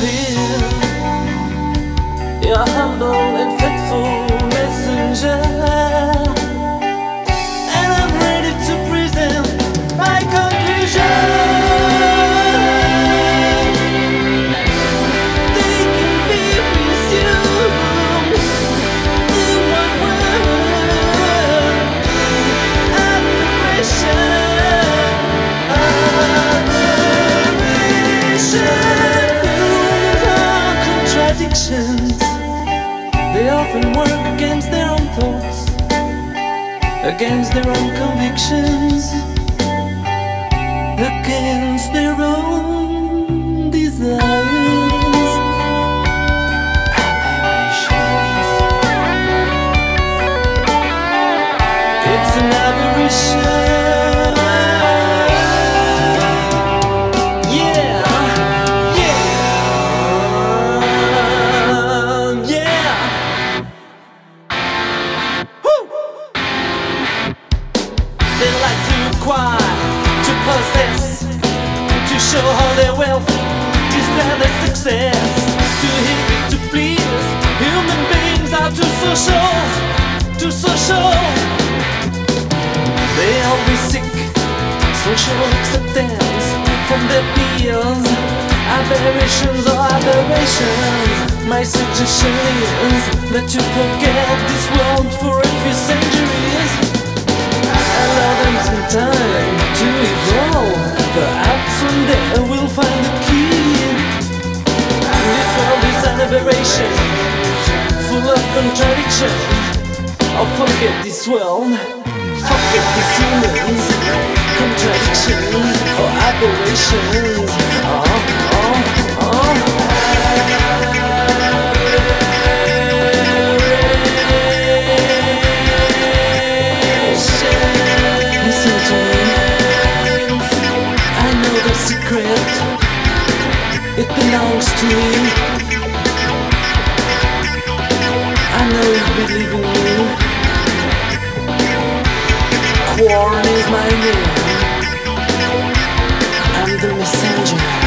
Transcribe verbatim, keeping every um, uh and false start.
appear, your humble and faithful messenger. And I'm ready to present my conclusion. They can be resumed in one word: admiration. They often work against their own thoughts, against their own convictions, against their own desires. It's an aberration. They like to acquire, to possess, to show all their wealth, display their success, to hit, to please. Human beings are too social, too social. They always seek social acceptance from their peers. Aberrations or aberrations. My suggestion is that you forget this world for a few centuries. Allow them some time to evolve. Perhaps one day we'll find the key. This world is an aberration, full of contradiction. Oh, forget this world, forget these humans. Contradictions or aberrations. Oh, oh, oh. It belongs to me. I know you believe in me. Quarren is my name. I'm the messenger.